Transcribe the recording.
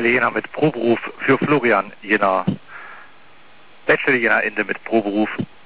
jener mit Proberuf für Florian, jener Bachelor, jener Ende mit Proberuf.